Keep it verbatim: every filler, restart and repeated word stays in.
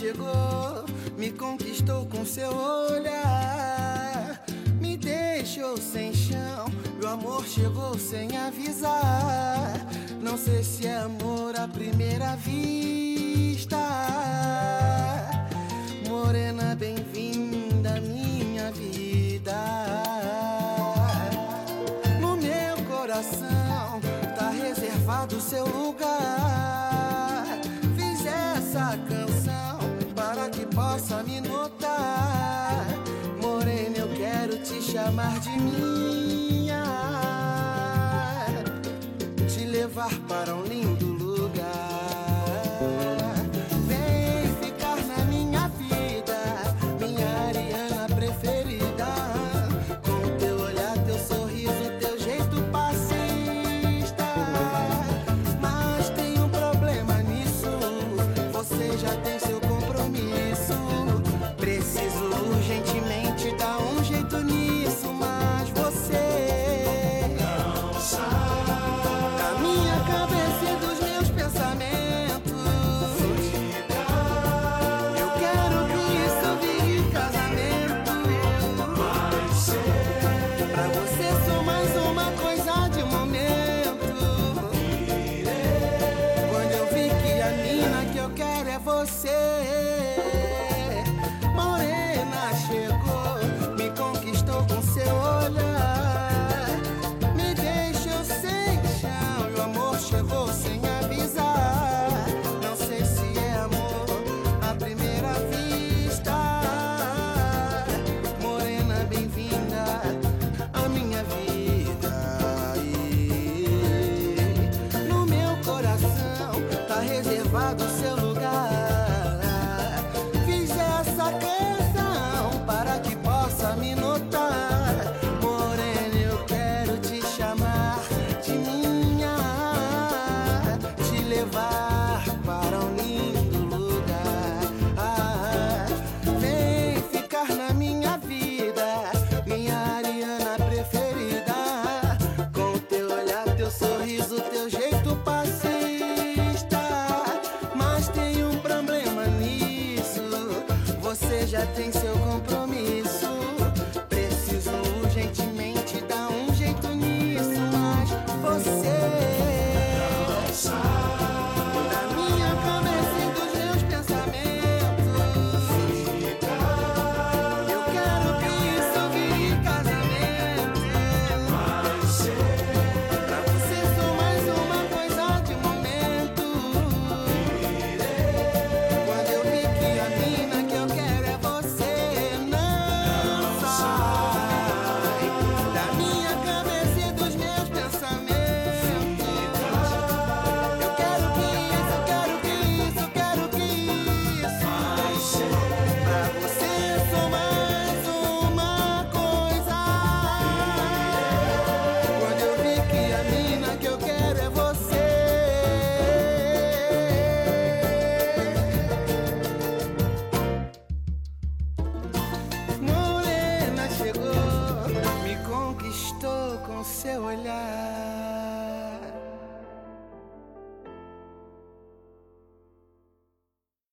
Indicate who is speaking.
Speaker 1: chegou, me conquistou com seu olhar, me deixou sem chão. Meu amor chegou sem avisar. Não sei se é amor à primeira vista. Morena, bem-vinda à minha vida. No meu coração tá reservado seu lugar. Fiz essa canção para que possa me notar. Morena, eu quero te chamar de minha, te levar para um lindo lugar. Vem ficar na minha vida, minha Ariana preferida. Com teu olhar, teu sorriso, teu jeito passista. Mas tem um problema nisso, você já tem seu compromisso. Preciso urgentemente dar um jeito nisso, mas você não sai da minha cabeça e dos meus pensamentos. Eu quero que isso vire casamento. Pra você sou mais uma coisa de momento. Quando eu vi que a mina que eu quero é você.